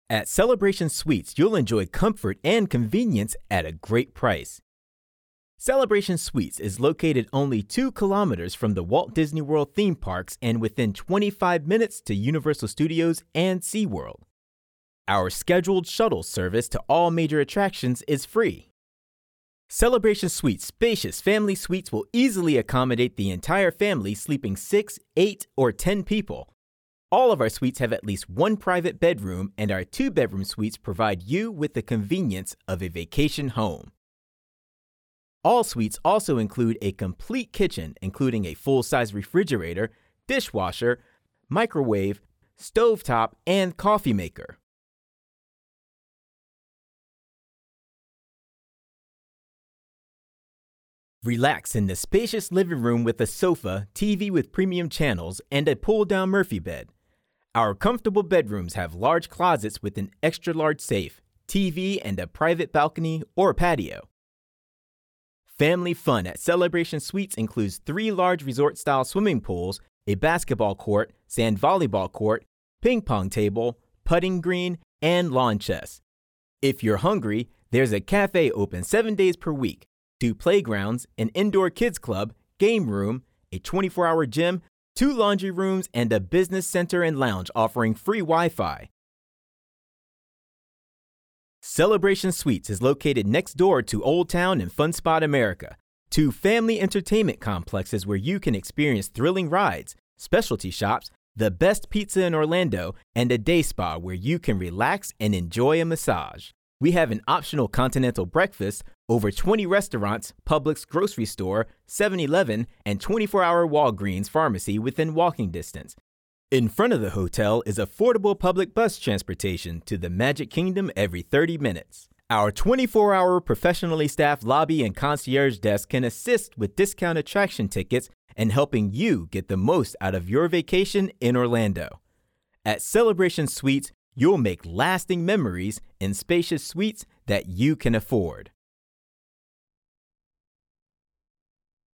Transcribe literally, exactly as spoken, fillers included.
At Celebration Suites, you'll enjoy comfort and convenience at a great price. Celebration Suites is located only two kilometers from the Walt Disney World theme parks and within twenty-five minutes to Universal Studios and SeaWorld. Our scheduled shuttle service to all major attractions is free. Celebration Suites' spacious family suites will easily accommodate the entire family sleeping six, eight, or ten people. All of our suites have at least one private bedroom, and our two-bedroom suites provide you with the convenience of a vacation home. All suites also include a complete kitchen, including a full-size refrigerator, dishwasher, microwave, stovetop, and coffee maker. Relax in the spacious living room with a sofa, T V with premium channels, and a pull-down Murphy bed. Our comfortable bedrooms have large closets with an extra-large safe, T V, and a private balcony or patio. Family fun at Celebration Suites includes three large resort-style swimming pools, a basketball court, sand volleyball court, ping pong table, putting green, and lawn chess. If you're hungry, there's a cafe open seven days per week, two playgrounds, an indoor kids club, game room, a twenty-four hour gym, two laundry rooms, and a business center and lounge offering free Wi-Fi. Celebration Suites is located next door to Old Town and Fun Spot America, two family entertainment complexes where you can experience thrilling rides, specialty shops, the best pizza in Orlando, and a day spa where you can relax and enjoy a massage. We have an optional continental breakfast, over twenty restaurants, Publix grocery store, seven eleven, and twenty-four hour Walgreens pharmacy within walking distance. In front of the hotel is affordable public bus transportation to the Magic Kingdom every thirty minutes. Our twenty-four hour professionally staffed lobby and concierge desk can assist with discount attraction tickets and helping you get the most out of your vacation in Orlando. At Celebration Suites, you'll make lasting memories in spacious suites that you can afford.